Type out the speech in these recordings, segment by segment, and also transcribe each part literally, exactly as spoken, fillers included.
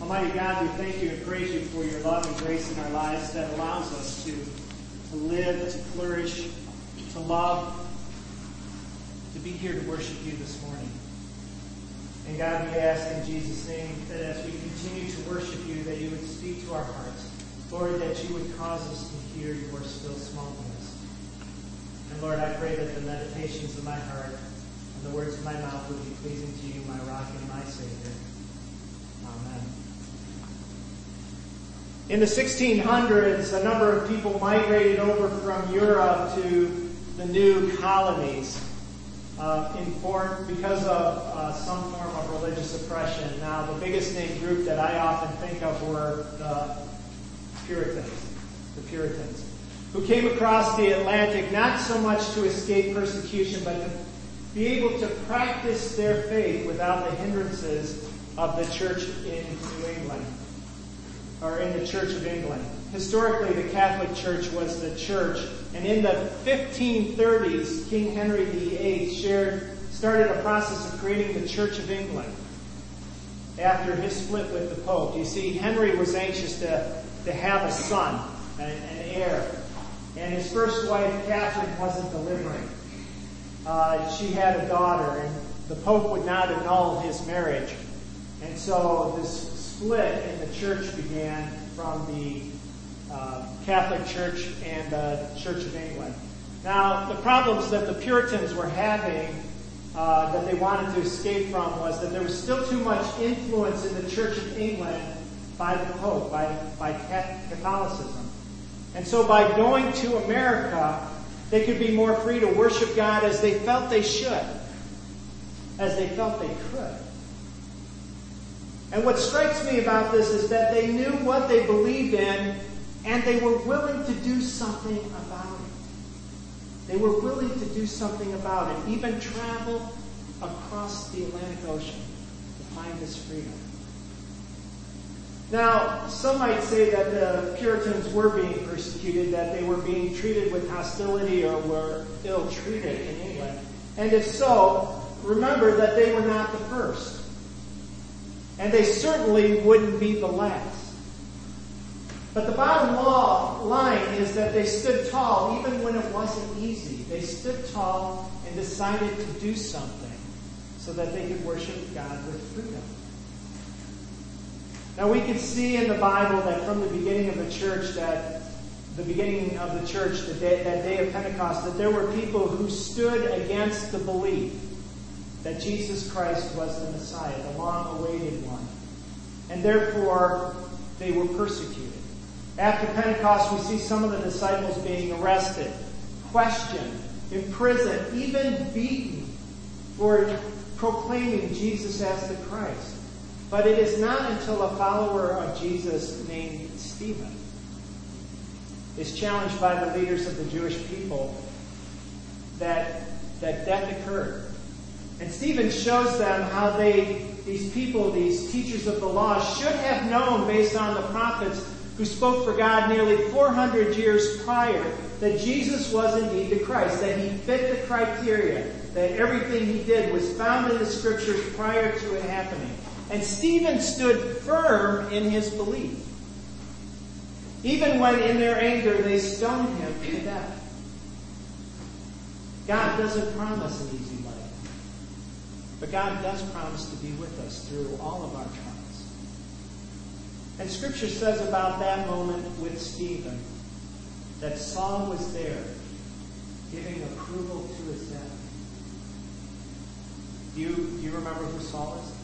Almighty God, we thank you and praise you for your love and grace in our lives that allows us to, to live, to flourish, to love, to be here to worship you this morning. And God, we ask in Jesus' name that as we continue to worship you, that you would speak to our hearts. Lord, that you would cause us to hear your still small voice. And Lord, I pray that the meditations of my heart and the words of my mouth would be pleasing to you, my rock and my Savior. Amen. In the sixteen hundreds, a number of people migrated over from Europe to the new colonies uh, in form, because of uh, some form of religious oppression. Now, the biggest named group that I often think of were the Puritans, the Puritans, who came across the Atlantic not so much to escape persecution, but to be able to practice their faith without the hindrances of the church in New England, or in the Church of England. Historically, the Catholic Church was the church, and in the fifteen thirties, King Henry the eighth shared, started a process of creating the Church of England after his split with the Pope. You see, Henry was anxious to, to have a son, an, an heir, and his first wife, Catherine, wasn't delivering. Uh, she had a daughter, and the Pope would not annul his marriage. And so this split in the church began from the uh, Catholic Church and the Church of England. Now, the problems that the Puritans were having uh, that they wanted to escape from was that there was still too much influence in the Church of England by the Pope, by, by Catholicism. And so by going to America, they could be more free to worship God as they felt they should, as they felt they could. And what strikes me about this is that they knew what they believed in, and they were willing to do something about it. They were willing to do something about it, even travel across the Atlantic Ocean to find this freedom. Now, some might say that the Puritans were being persecuted, that they were being treated with hostility or were ill-treated in England. And if so, remember that they were not the first. And they certainly wouldn't be the last. But the bottom law, line is that they stood tall even when it wasn't easy. They stood tall and decided to do something so that they could worship God with freedom. Now we can see in the Bible that from the beginning of the church, that the beginning of the church, the day, that day of Pentecost, that there were people who stood against the belief that Jesus Christ was the Messiah, the long-awaited one. And therefore, they were persecuted. After Pentecost, we see some of the disciples being arrested, questioned, imprisoned, even beaten for proclaiming Jesus as the Christ. But it is not until a follower of Jesus named Stephen is challenged by the leaders of the Jewish people that, that death occurred. And Stephen shows them how they, these people, these teachers of the law, should have known based on the prophets who spoke for God nearly four hundred years prior that Jesus was indeed the Christ, that he fit the criteria, that everything he did was found in the scriptures prior to it happening. And Stephen stood firm in his belief, even when in their anger they stoned him to death. God doesn't promise an easy life. But God does promise to be with us through all of our trials. And Scripture says about that moment with Stephen that Saul was there giving approval to his death. Do you, do you remember who Saul is?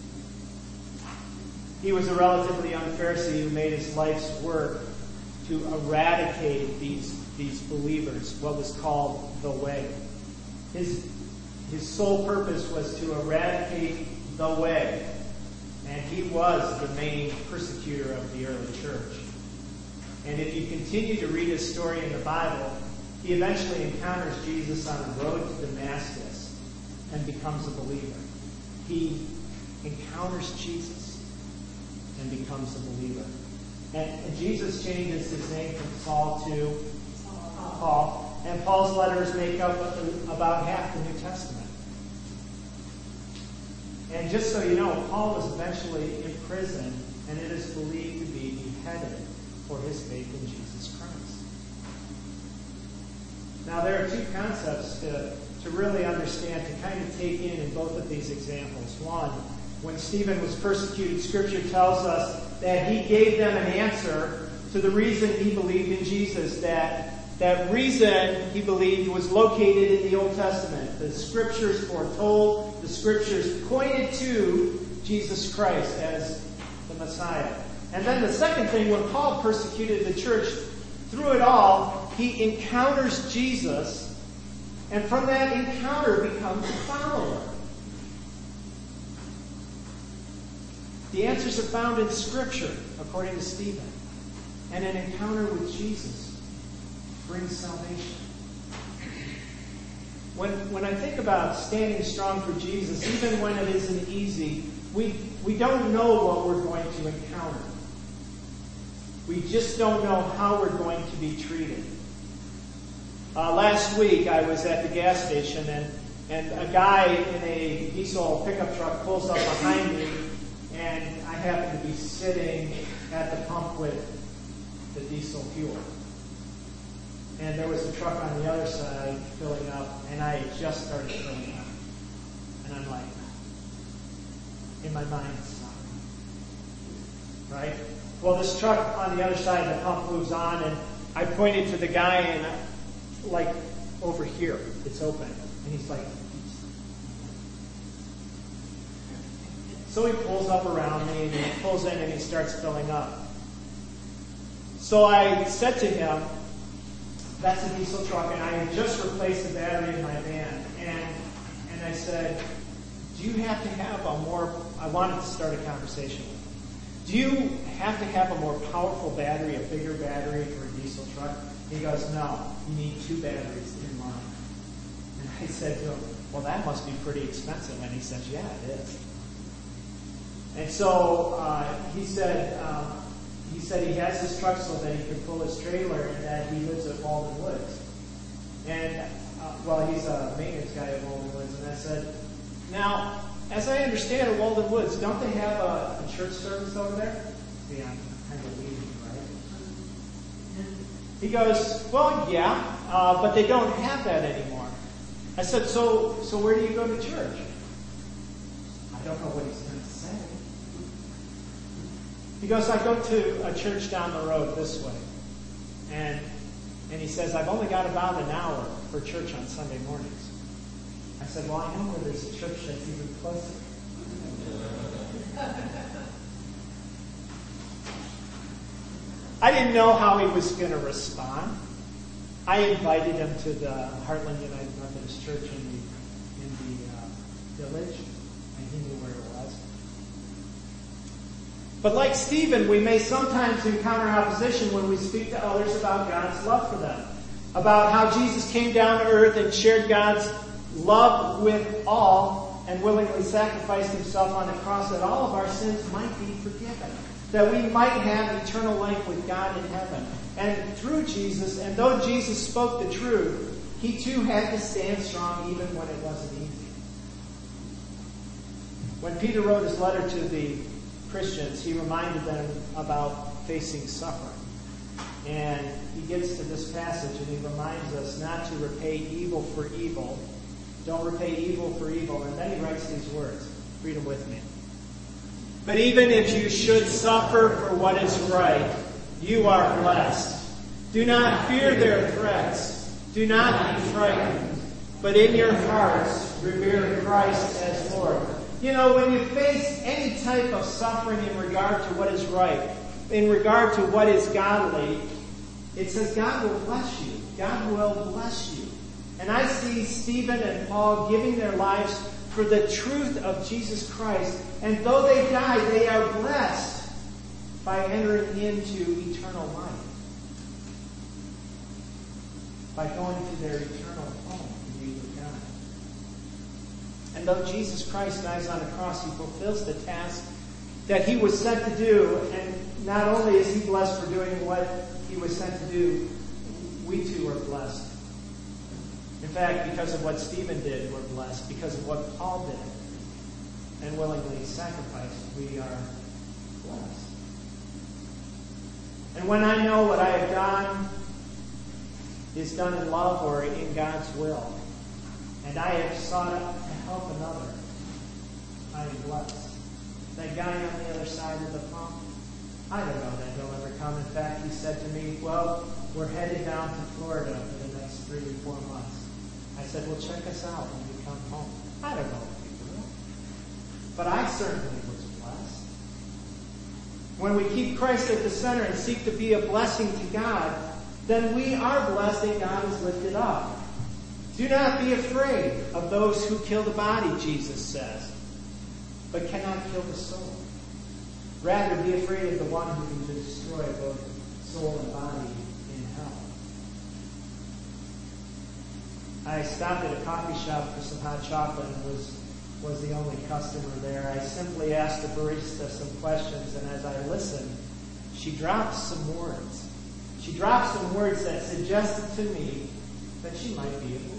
He was a relatively young Pharisee who made his life's work to eradicate these, these believers, what was called the way. His His sole purpose was to eradicate the way. And he was the main persecutor of the early church. And if you continue to read his story in the Bible, he eventually encounters Jesus on the road to Damascus and becomes a believer. He encounters Jesus and becomes a believer. And, and Jesus changes his name from Saul to Paul. And Paul's letters make up about half the New Testament. And just so you know, Paul was eventually imprisoned and it is believed to be beheaded for his faith in Jesus Christ. Now, there are two concepts to, to really understand, to kind of take in in both of these examples. One, when Stephen was persecuted, Scripture tells us that he gave them an answer to the reason he believed in Jesus. That, that reason, he believed, was located in the Old Testament. The Scriptures foretold, the Scriptures pointed to Jesus Christ as the Messiah. And then the second thing, when Paul persecuted the church, through it all, he encounters Jesus, and from that encounter becomes a follower. The answers are found in Scripture, according to Stephen. And an encounter with Jesus brings salvation. When, when I think about standing strong for Jesus, even when it isn't easy, we, we don't know what we're going to encounter. We just don't know how we're going to be treated. Uh, last week, I was at the gas station, and, and a guy in a diesel pickup truck pulls up behind me, and I happen to be sitting at the pump with the diesel fuel. And there was a truck on the other side filling up, and I had just started filling up. And I'm like, in my mind, stop. Right? Well, this truck on the other side of the pump moves on, and I pointed to the guy, and I, like, over here, it's open. And he's like, so he pulls up around me, and he pulls in, and he starts filling up. So I said to him, that's a diesel truck, and I had just replaced the battery in my van. And, and I said, do you have to have a more, I wanted to start a conversation with him. Do you have to have a more powerful battery, a bigger battery for a diesel truck? He goes, no, you need two batteries in line. And I said to him, well, that must be pretty expensive. And he says, yeah, it is. And so uh, he said, um, he said he has this truck so that he can pull his trailer, and that he lives at Walden Woods. And, uh, well, he's a maintenance guy at Walden Woods. And I said, now, as I understand at Walden Woods, don't they have a, a church service over there? Yeah, I'm kind of leaving, right? He goes, well, yeah, uh, but they don't have that anymore. I said, so so where do you go to church? I don't know what he's going to say. He goes, I go to a church down the road this way. And and he says, I've only got about an hour for church on Sunday mornings. I said, well, I know where there's a church that's even closer. I didn't know how he was going to respond. I invited him to the Heartland United Methodist Church in the, in the uh, village, and he knew where it was. But like Stephen, we may sometimes encounter opposition when we speak to others about God's love for them, about how Jesus came down to earth and shared God's love with all and willingly sacrificed himself on the cross that all of our sins might be forgiven, that we might have eternal life with God in heaven. And through Jesus, and though Jesus spoke the truth, he too had to stand strong even when it wasn't easy. When Peter wrote his letter to the Christians, he reminded them about facing suffering. And he gets to this passage and he reminds us not to repay evil for evil. Don't repay evil for evil. And then he writes these words. Read them with me. But even if you should suffer for what is right, you are blessed. Do not fear their threats. Do not be frightened. But in your hearts, revere Christ as Lord. You know, when you face any type of suffering in regard to what is right, in regard to what is godly, it says God will bless you. God will bless you. And I see Stephen and Paul giving their lives for the truth of Jesus Christ. And though they die, they are blessed by entering into eternal life. By going to their eternal home to be with God. And though Jesus Christ dies on a cross, he fulfills the task that he was sent to do. And not only is he blessed for doing what he was sent to do, we too are blessed. In fact, because of what Stephen did, we're blessed. Because of what Paul did and willingly sacrificed, we are blessed. And when I know what I have done is done in love or in God's will, and I have sought out to help another, I am blessed. That guy on the other side of the pump, I don't know that he'll ever come. In fact, he said to me, well, we're headed down to Florida for the next three or four months. I said, well, check us out when we come home. I don't know if he will. But I certainly was blessed. When we keep Christ at the center and seek to be a blessing to God, then we are blessed and God is lifted up. Do not be afraid of those who kill the body, Jesus says, but cannot kill the soul. Rather, be afraid of the one who can destroy both soul and body in hell. I stopped at a coffee shop for some hot chocolate and was, was the only customer there. I simply asked the barista some questions, and as I listened, she dropped some words. She dropped some words that suggested to me that she might be a believer.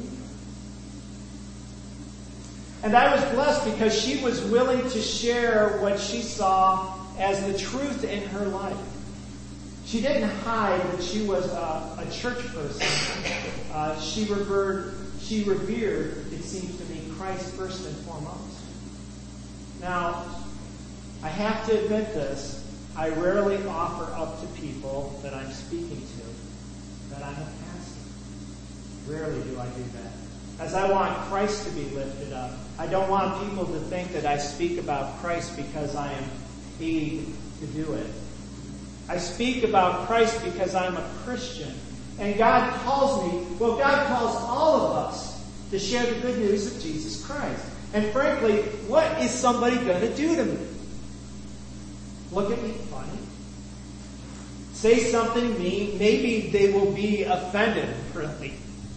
And I was blessed because she was willing to share what she saw as the truth in her life. She didn't hide that she was a, a church person. Uh, she revered, she revered, it seems to me, Christ first and foremost. Now, I have to admit this. I rarely offer up to people that I'm speaking to that I'm a pastor. Rarely do I do that. As I want Christ to be lifted up. I don't want people to think that I speak about Christ because I am paid to do it. I speak about Christ because I'm a Christian. And God calls me, well, God calls all of us to share the good news of Jesus Christ. And frankly, what is somebody going to do to me? Look at me funny? Say something mean? Maybe they will be offended, really.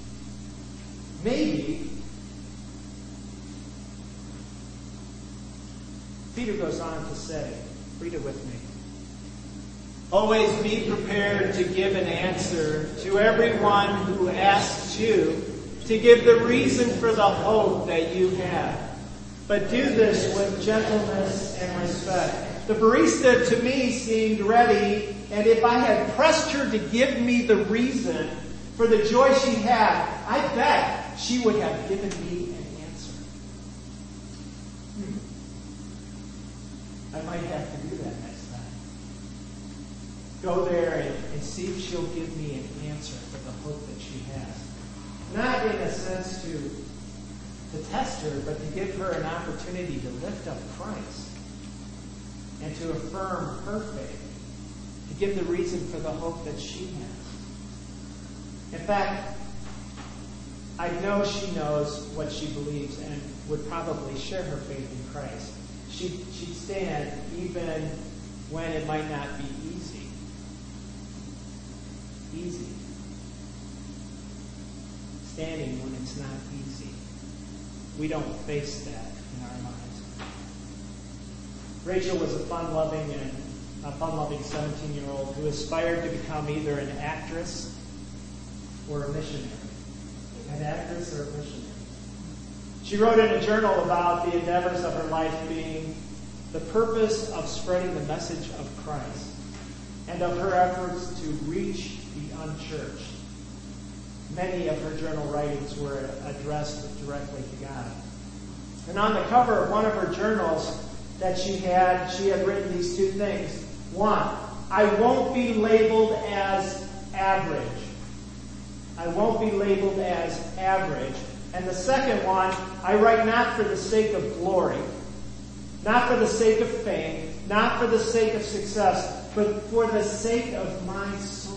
Maybe. Peter goes on to say, read it with me. Always be prepared to give an answer to everyone who asks you to give the reason for the hope that you have. But do this with gentleness and respect. The barista to me seemed ready, and if I had pressed her to give me the reason for the joy she had, I bet she would have given me an answer. Hmm. I might have to do that next time. Go there and, and see if she'll give me an answer for the hope that she has. Not in a sense to, to test her, but to give her an opportunity to lift up Christ and to affirm her faith, to give the reason for the hope that she has. In fact, I know she knows what she believes and would probably share her faith in Christ. She'd, she'd stand even when it might not be easy. Easy. Standing when it's not easy. We don't face that in our lives. Rachel was a fun-loving and a fun-loving seventeen-year-old who aspired to become either an actress or a missionary. An actress or a missionary. She wrote in a journal about the endeavors of her life being the purpose of spreading the message of Christ and of her efforts to reach the unchurched. Many of her journal writings were addressed directly to God. And on the cover of one of her journals that she had, she had written these two things. One, I won't be labeled as average. I won't be labeled as average. And the second one, I write not for the sake of glory, not for the sake of fame, not for the sake of success, but for the sake of my soul.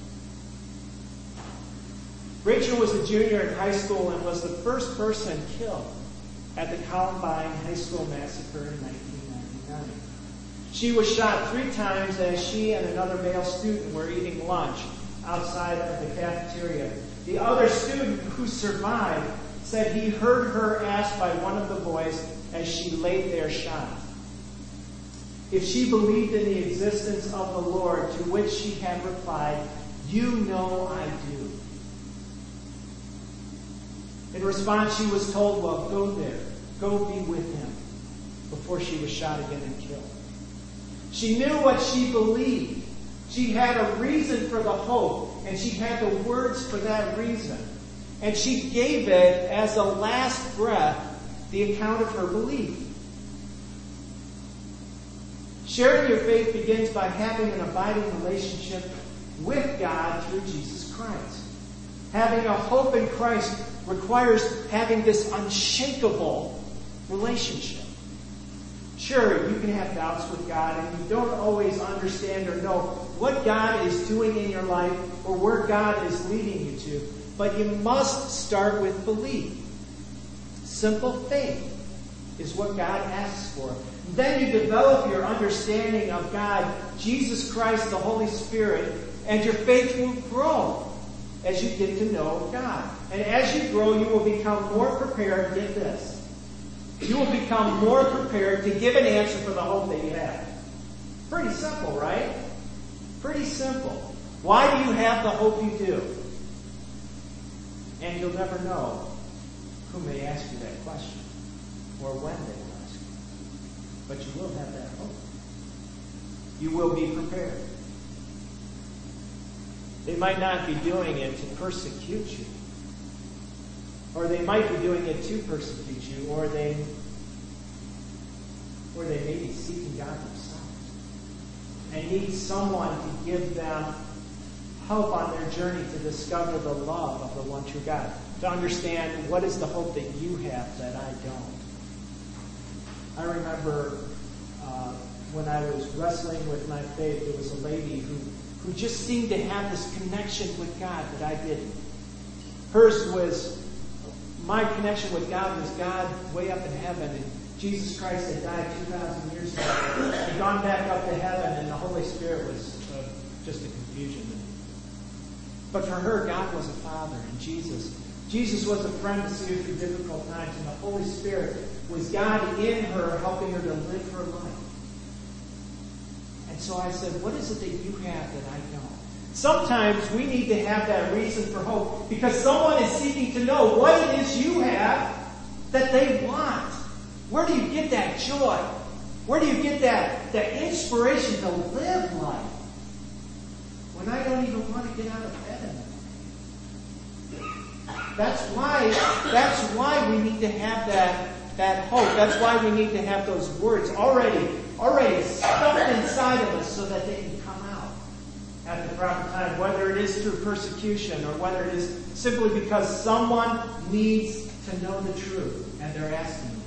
Rachel was a junior in high school and was the first person killed at the Columbine High School massacre in nineteen ninety-nine. She was shot three times as she and another male student were eating lunch outside of the cafeteria. The other student who survived said he heard her asked by one of the boys as she laid there shot if she believed in the existence of the Lord, to which she had replied, "You know I do." In response, she was told, well, go there. Go be with him, before she was shot again and killed. She knew what she believed. She had a reason for the hope, and she had the words for that reason. And she gave it as a last breath, the account of her belief. Sharing your faith begins by having an abiding relationship with God through Jesus Christ. Having a hope in Christ requires having this unshakable relationship. Sure, you can have doubts with God, and you don't always understand or know what God is doing in your life or where God is leading you to. But you must start with belief. Simple faith is what God asks for. Then you develop your understanding of God, Jesus Christ, the Holy Spirit, and your faith will grow as you get to know God. And as you grow, you will become more prepared, get this, you will become more prepared to give an answer for the hope that you have. Pretty simple, right? Pretty simple. Why do you have the hope you do? And you'll never know who may ask you that question or when they will ask you. But you will have that hope. You will be prepared. They might not be doing it to persecute you. Or they might be doing it to persecute you, or they or they may be seeking God themselves and need someone to give them help on their journey to discover the love of the one true God. To understand what is the hope that you have that I don't. I remember uh, when I was wrestling with my faith, there was a lady who, who just seemed to have this connection with God that I didn't. Hers was, my connection with God was God way up in heaven, and Jesus Christ had died two thousand years ago. He'd gone back up to heaven, and the Holy Spirit was uh, just a confusion. But for her, God was a father, and Jesus. Jesus was a friend to see her through difficult times, and the Holy Spirit was God in her, helping her to live her life. And so I said, what is it that you have that I don't? Sometimes we need to have that reason for hope, because someone is seeking to know what it is you have that they want. Where do you get that joy? Where do you get that, that inspiration to live life when I don't even want to get out of bed in the morning? That's why, that's why we need to have that, that hope. That's why we need to have those words already, already stuffed inside of us so that they can come out at the proper time, whether it is through persecution or whether it is simply because someone needs to know the truth and they're asking you.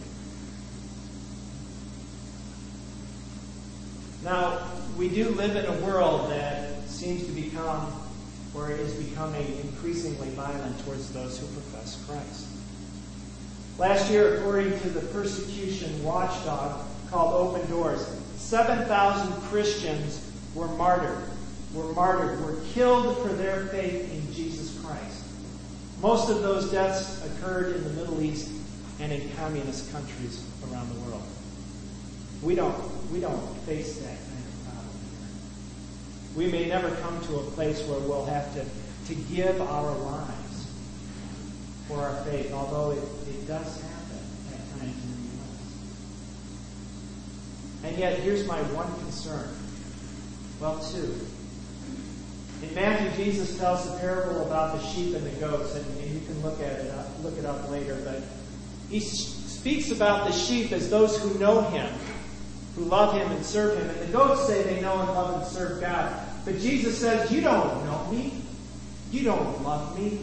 Now, we do live in a world that seems to become, or is becoming increasingly violent towards those who profess Christ. Last year, according to the persecution watchdog called Open Doors, seven thousand Christians were martyred, were martyred, were killed for their faith in Jesus Christ. Most of those deaths occurred in the Middle East and in communist countries around the world. We don't, we don't face that kind of problem here. We may never come to a place where we'll have to, to give our lives for our faith, although it, it does happen at times in the U S. And yet, here's my one concern. Well, two. In Matthew, Jesus tells the parable about the sheep and the goats, and, and you can look at it up, look it up later. But he speaks about the sheep as those who know Him, who love Him and serve Him, and the goats say they know and love and serve God. But Jesus says, "You don't know me. You don't love me.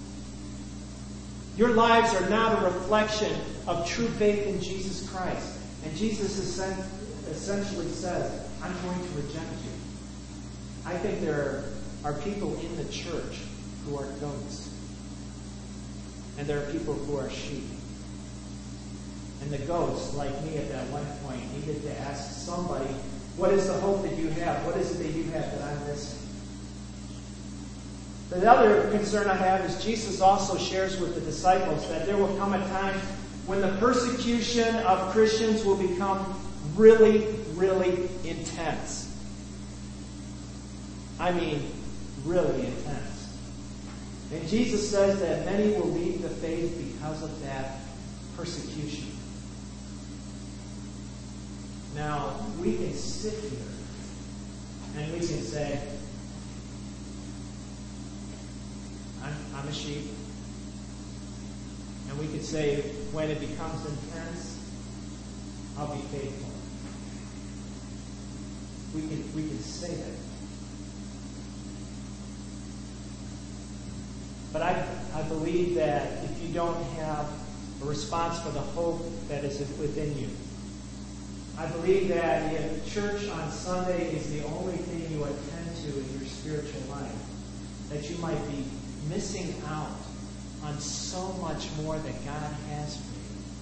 Your lives are not a reflection of true faith in Jesus Christ." And Jesus essentially says, "I'm going to reject you." I think there are people in the church who are goats. And there are people who are sheep. And the goats, like me at that one point, needed to ask somebody, what is the hope that you have? What is it that you have that I'm missing? The other concern I have is Jesus also shares with the disciples that there will come a time when the persecution of Christians will become really, really intense. I mean, really intense. And Jesus says that many will leave the faith because of that persecution. Now, we can sit here and we can say, on the sheep. And we could say, when it becomes intense, I'll be faithful. We could, we could say that. But I, I believe that if you don't have a response for the hope that is within you, I believe that if church on Sunday is the only thing you attend to in your spiritual life, that you might be missing out on so much more that God has for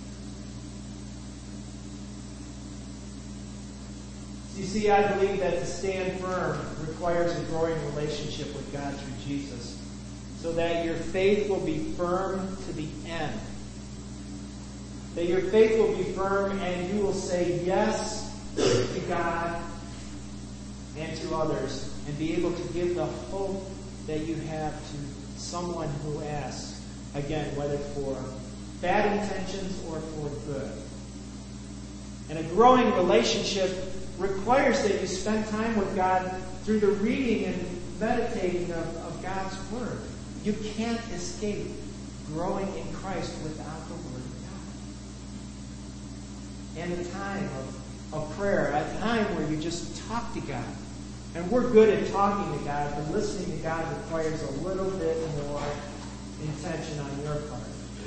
you. You see, I believe that to stand firm requires a growing relationship with God through Jesus, so that your faith will be firm to the end. That your faith will be firm and you will say yes to God and to others, and be able to give the hope that you have to someone who asks, again, whether for bad intentions or for good. And a growing relationship requires that you spend time with God through the reading and meditating of, of God's Word. You can't escape growing in Christ without the Word of God. And a time of, of prayer, a time where you just talk to God. And we're good at talking to God, but listening to God requires a little bit more intention on your part.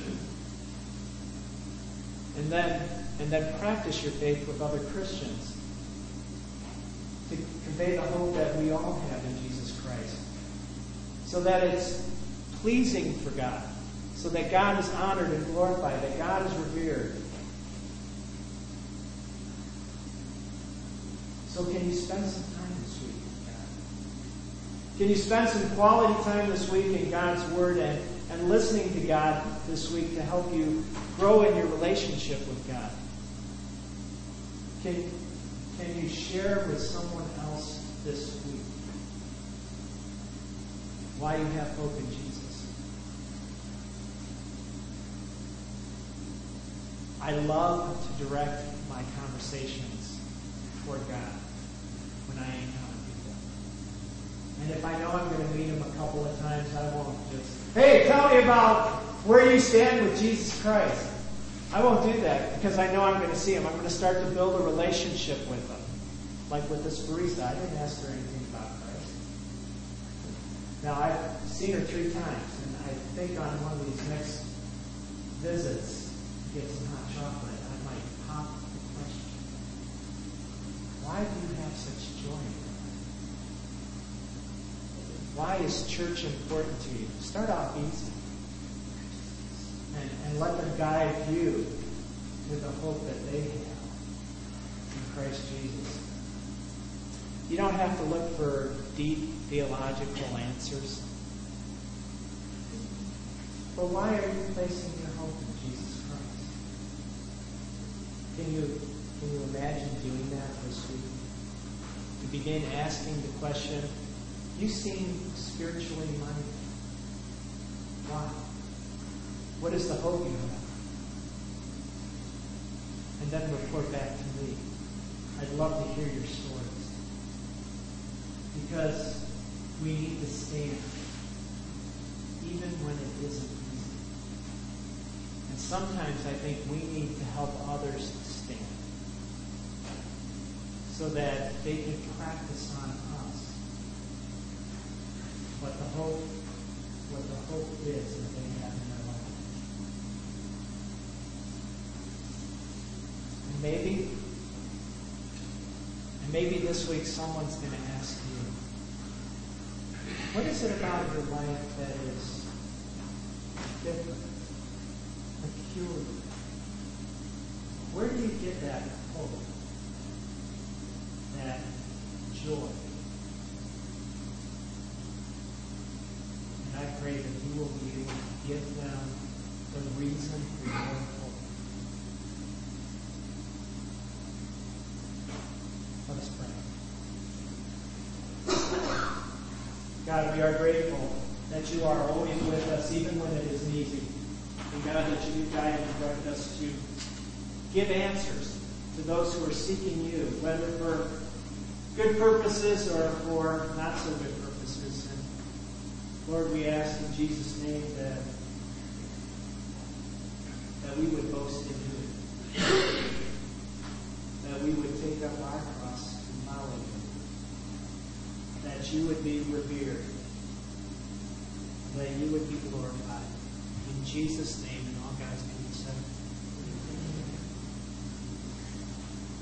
And then, and then practice your faith with other Christians to convey the hope that we all have in Jesus Christ, so that it's pleasing for God, so that God is honored and glorified, that God is revered. So can you spend some time this week with God? Can you spend some quality time this week in God's Word and, and listening to God this week to help you grow in your relationship with God? Can, can you share with someone else this week why you have hope in Jesus? I love to direct my conversations toward God when I encounter people. And if I know I'm going to meet him a couple of times, I won't just, hey, tell me about where you stand with Jesus Christ. I won't do that because I know I'm going to see him. I'm going to start to build a relationship with him. Like with this barista, I didn't ask her anything about Christ. Now, I've seen her three times, and I think on one of these next visits, to get some hot chocolate, I might pop the question. Why do you have such joy in your life? Why is church important to you? Start off easy. And, and let them guide you with the hope that they have in Christ Jesus. You don't have to look for deep theological answers. But why are you placing your hope in Jesus Christ? Can you, can you imagine doing that this week? To begin asking the question, you seem spiritually minded. Why? What is the hope you have? And then report back to me. I'd love to hear your stories. Because we need to stand, even when it isn't easy. And sometimes I think we need to help others stand, so that they can practice on us what the hope, what the hope is that they have in their life. And maybe, and maybe this week someone's going to ask you, what is it about your life that is different, peculiar? Where do you get that hope, that joy? And I pray that you will be able to give them the reason for your hope. Let us pray. God, we are grateful that you are always with us, even when it isn't easy. And God, that you guide and direct us to give answers to those who are seeking you, whether for good purposes or for not so good purposes. And Lord, we ask in Jesus' name that, that we would boast in you. That we would take up our cross and follow you. That you would be revered. That you would be glorified. In Jesus' name, and all God's people said.